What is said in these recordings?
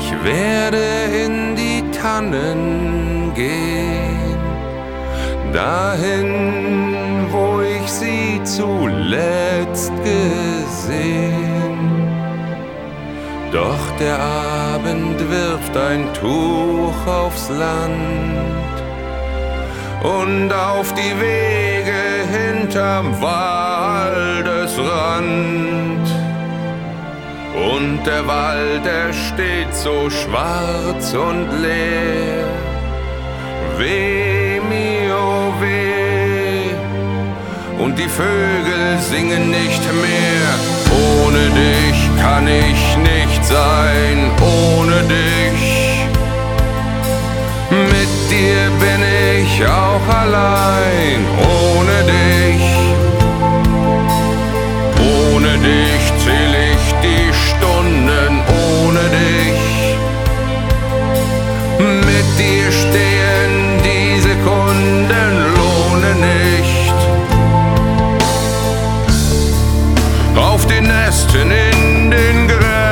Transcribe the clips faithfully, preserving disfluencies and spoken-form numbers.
Ich werde in die Tannen gehen, dahin, wo ich sie zuletzt gesehen. Doch der Abend wirft ein Tuch aufs Land und auf die Wege hinterm Waldesrand. Und der Wald, er steht so schwarz und leer. Weh mir, oh weh, und die Vögel singen nicht mehr. Ohne dich kann ich nicht sein, ohne dich. Mit dir bin ich auch allein, ohne dich. Ohne dich zähl ich die Stunden, ohne dich. Mit dir stehen die Sekunden, lohne nicht. Auf den Nesten in den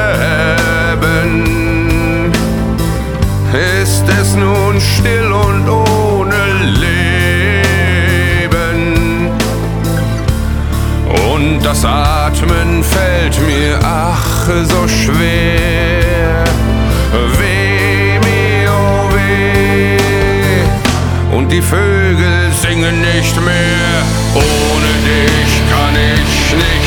Gräben ist es nun still und ohne Leben. Und das Atmen fällt mir ach so schwer. Weh mir, oh weh, und die Vögel singen nicht mehr. Ohne dich kann ich nicht